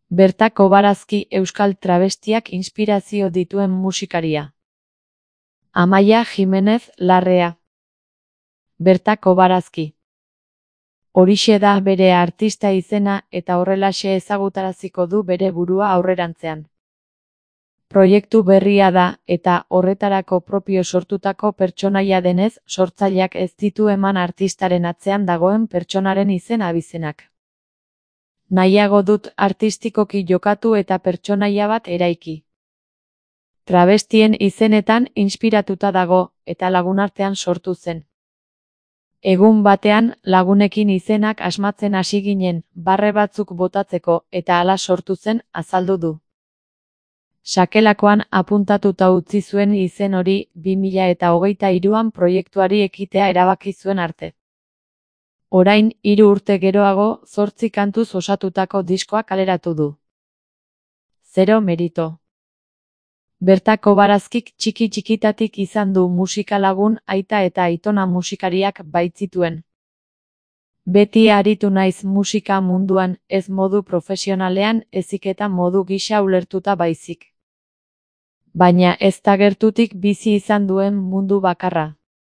Bertako Barazki euskal travestiak inspirazio dituen musikaria. Amaia Jimenez Larrea. Bertako Barazki. Horixe da bere artista izena eta horrelaxe ezagutaraziko du bere burua aurrerantzean. Proiektu berria da eta horretarako propio sortutako pertsonaia denez sortzaileak ez ditu eman artistaren atzean dagoen pertsonaren izen abizenak. Nahiago dut artistikoki jokatu eta pertsonaia bat eraiki. Travestien izenetan inspiratuta dago eta lagunartean sortu zen. Egun batean lagunekin izenak asmatzen hasi ginen, barre batzuk botatzeko eta hala sortu zen, azaldu du. Sakelakoan apuntatuta utzi zuen izen hori 2023an proiektuari ekitea erabaki zuen arte. Orain, 3 urte geroago, 8 kantuz osatutako diskoa kaleratu du. Zero merito. Bertako Barazkik txiki-txikitatik izan du musika lagun, aita eta aitona musikariak baitzituen. Beti aritu naiz musika munduan, ez modu profesionalean, ezik eta modu gisa ulertuta baizik. Baina ez da gertutik bizi izan duen mundu bakarra.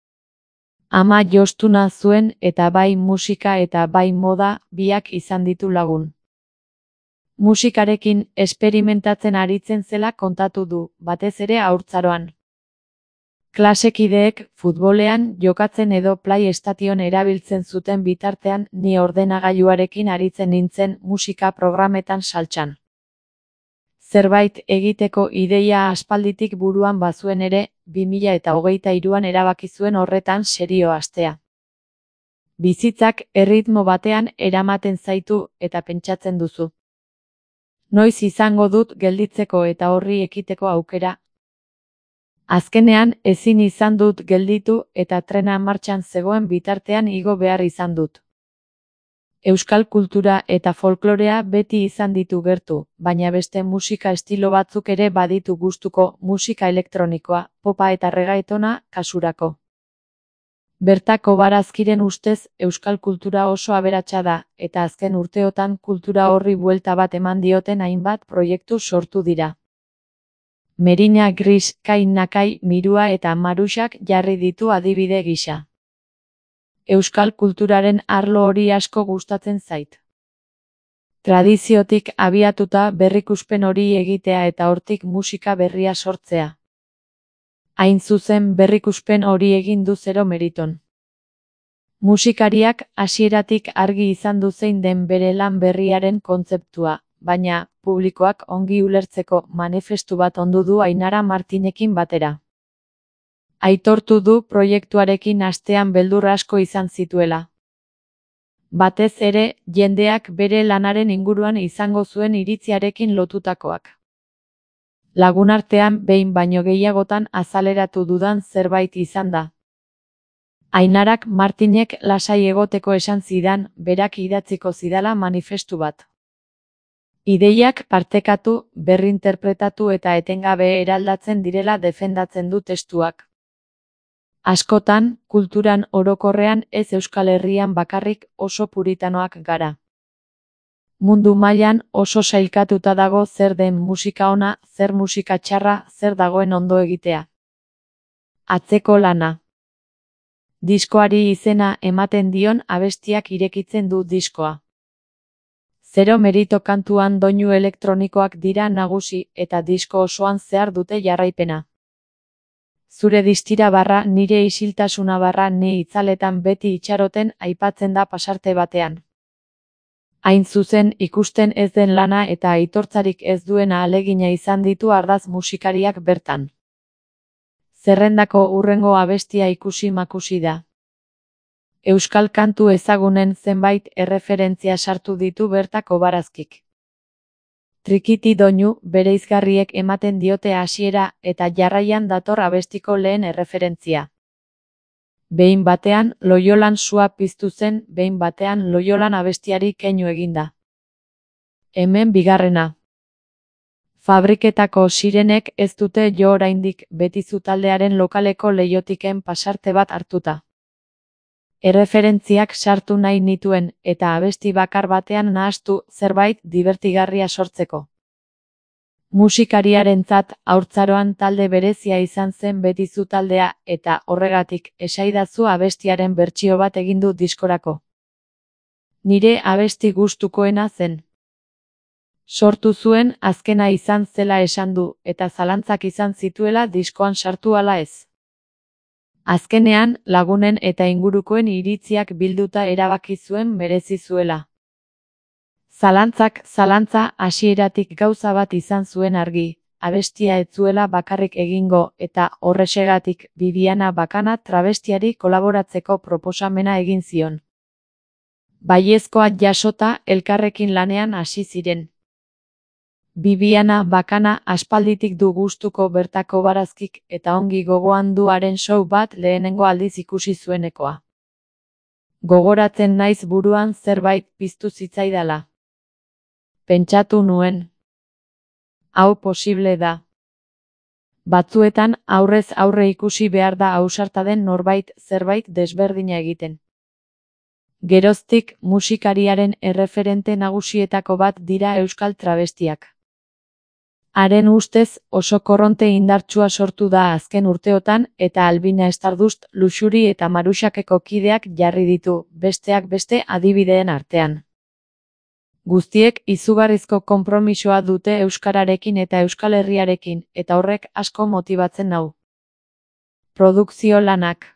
Ama jostuna zuen eta bai musika eta bai moda biak izan ditu lagun. Musikarekin esperimentatzen aritzen zela kontatu du, batez ere haurtzaroan. Klasekideek futbolean jokatzen edo PlayStation erabiltzen zuten bitartean ni ordenagailuarekin aritzen nintzen musika programetan saltsan. Zerbait egiteko ideia aspalditik buruan bazuen ere, 2023an erabaki zuen horretan serio hastea. Bizitzak erritmo batean eramaten zaitu eta pentsatzen duzu. Noiz izango dut gelditzeko eta horri ekiteko aukera? Azkenean ezin izan dut gelditu eta trena martxan zegoen bitartean igo behar izan dut. Euskal kultura eta folklorea beti izan ditu gertu, baina beste musika estilo batzuk ere baditu gustuko, musika elektronikoa, popa eta reggaetona, kasurako. Bertako Barazkiren ustez, euskal kultura oso aberatsa da, eta azken urteotan kultura horri buelta bat eman dioten hainbat proiektu sortu dira. Merina Gris, Kai Nakai, Mirua eta Maruxak jarri ditu adibide gisa. Euskal kulturaren arlo hori asko gustatzen zait. Tradiziotik abiatuta berrikuspen hori egitea eta hortik musika berria sortzea. Hain zuzen berrikuspen hori egin du Zero meriton. Musikariak hasieratik argi izan du zein den bere lan berriaren kontzeptua, baina publikoak ongi ulertzeko manifestu bat ondu du Ainara Martinekin batera. Aitortu du proiektuarekin hastean beldur asko izan zituela. Batez ere, jendeak bere lanaren inguruan izango zuen iritziarekin lotutakoak. Lagunartean behin baino gehiagotan azaleratu dudan zerbait izan da. Ainarak Martinek lasai egoteko esan zidan, berak idatziko zidala manifestu bat. Ideiak partekatu, berrinterpretatu eta etengabe eraldatzen direla defendatzen du testuak. Askotan, kulturan orokorrean ez Euskal Herrian bakarrik oso puritanoak gara. Mundu mailan oso sailkatuta dago zer den musika ona, zer musika txarra, zer dagoen ondo egitea. Atzeko lana. Diskoari izena ematen dion abestiak irekitzen du diskoa. Zero merito kantuan doinu elektronikoak dira nagusi eta disko osoan zehar dute jarraipena. Zure distira barra nire isiltasuna barra ni itzaletan beti itxaroten aipatzen da pasarte batean. Hain zuzen ikusten ez den lana eta aitortzarik ez duena ahalegina izan ditu ardaz musikariak bertan. Zerrendako hurrengo abestia ikusi makusi da. Euskal kantu ezagunen zenbait erreferentzia sartu ditu Bertako Barazkik. Trikiti doinu bereizgarriek ematen diote hasiera eta jarraian dator abestiko lehen erreferentzia. Behin batean Loiolan sua piztu zen, behin batean Loiolan abestiari keinu eginda. Hemen bigarrena. Fabriketako sirenek ez dute jo oraindik Betizu taldearen lokaleko leihotiken pasarte bat hartuta. Erreferentziak sartu nahi nituen eta abesti bakar batean nahastu zerbait dibertigarria sortzeko. Musikariarentzat haurtzaroan talde berezia izan zen Betizu taldea eta horregatik esaidazu abestiaren bertsio bat egin du diskorako. Nire abesti gustukoena zen. Sortu zuen azkena izan zela esan du eta zalantzak izan zituela diskoan sartu ala ez. Azkenean, lagunen eta ingurukoen iritziak bilduta erabaki zuen merezi zuela. Zalantza hasieratik gauza bat izan zuen argi, abestia ez zuela bakarrik egingo eta horrexegatik Bibiana Bakana travestiari kolaboratzeko proposamena egin zion. Baiezkoa jasota elkarrekin lanean hasi ziren. Bibiana Bakana aspalditik du gustuko bertako barazkik eta ongi gogoan du haren show bat lehenengo aldiz ikusi zuenekoa. Gogoratzen naiz buruan zerbait piztu zitzaidala. Pentsatu nuen. Hau posible da. Batzuetan aurrez aurre ikusi behar da ausarta den norbait zerbait desberdina egiten. Geroztik musikariaren erreferente nagusietako bat dira euskal travestiak. Haren ustez oso korronte indartsua sortu da azken urteotan eta Albina Stardust, Luxuri eta Maruxakeko kideak jarri ditu, besteak beste adibideen artean. Guztiek izugarrizko konpromisoa dute euskararekin eta Euskal Herriarekin eta horrek asko motibatzen nau. Produkzio lanak.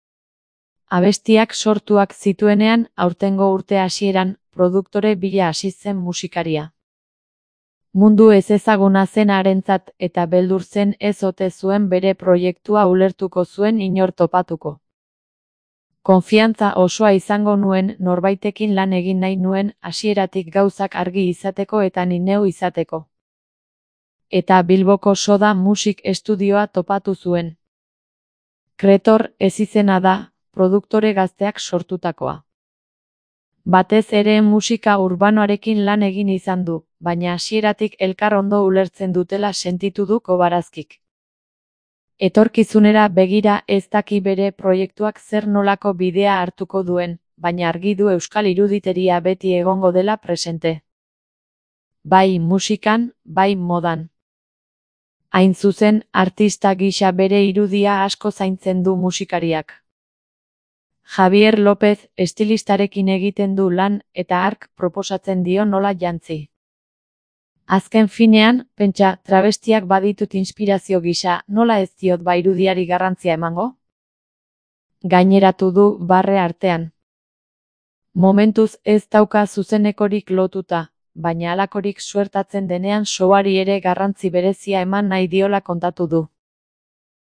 Abestiak sortuak zituenean aurtengo urte hasieran produktore bila hasi zen musikaria. Mundu ezezaguna zen harentzat eta beldur zen ez ote zuen bere proiektua ulertuko zuen inor topatuko. Konfiantza osoa izango nuen norbaitekin lan egin nahi nuen hasieratik gauzak argi izateko eta ni neu izateko. Eta Bilboko Soda Musik Estudioa topatu zuen. Kretor ezizena da, produktore gazteak sortutakoa. Batez ere musika urbanoarekin lan egin izan du, baina hasieratik elkar ondo ulertzen dutela sentitu du Kobarazkik. Etorkizunera begira ez daki bere proiektuak zer nolako bidea hartuko duen, baina argi du euskal iruditeria beti egongo dela presente. Bai musikan, bai modan. Hain zuzen, artista gisa bere irudia asko zaintzen du musikariak. Javier López estilistarekin egiten du lan eta hark proposatzen dio nola jantzi. Azken finean, pentsa, travestiak baditut inspirazio gisa, nola ez diot ba irudiari garrantzia emango? Gaineratu du barre artean. Momentuz ez dauka zuzenekorik lotuta, baina halakorik suertatzen denean showari ere garrantzi berezia eman nahi diola kontatu du.